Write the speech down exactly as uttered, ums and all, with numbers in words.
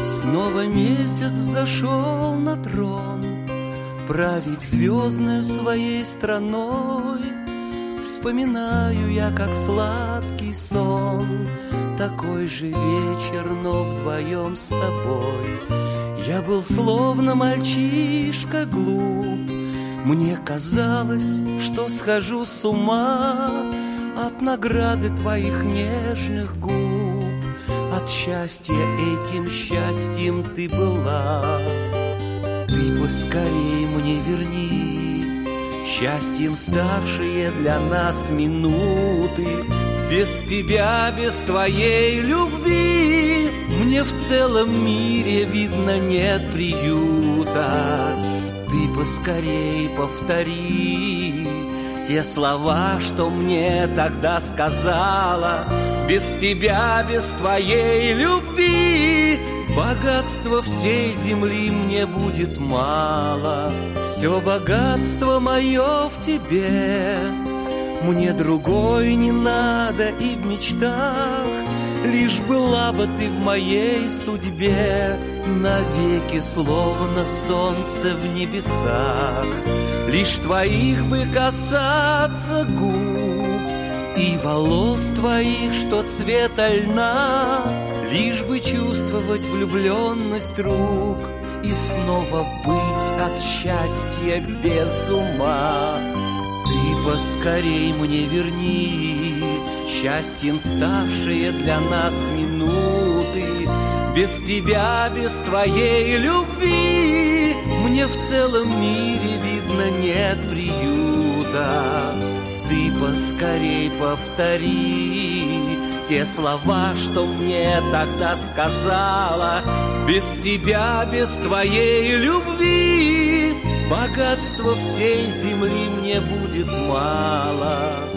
Снова месяц взошел на трон, править звездную своей страной. Вспоминаю я, как сладкий сон, такой же вечер, но вдвоем с тобой. Я был словно мальчишка глуп, мне казалось, что схожу с ума от награды твоих нежных губ. От счастья этим счастьем ты была. Ты поскорей мне верни счастьем ставшие для нас минуты. Без тебя, без твоей любви мне в целом мире, видно, нет приюта. Ты поскорей повтори те слова, что мне тогда сказала. Без тебя, без твоей любви богатства всей земли мне будет мало. Все богатство мое в тебе, мне другой не надо и в мечтах. Лишь была бы ты в моей судьбе, навеки словно солнце в небесах. Лишь твоих бы касаться губ и волос твоих, что цвета льна. Лишь бы чувствовать влюбленность рук и снова быть от счастья без ума. Ты поскорей мне верни счастьем ставшие для нас минуты. Без тебя, без твоей любви мне в целом мире, видно, нет приюта. Ты поскорей повтори те слова, что мне тогда сказала. Без тебя, без твоей любви богатства всей земли мне будет мало.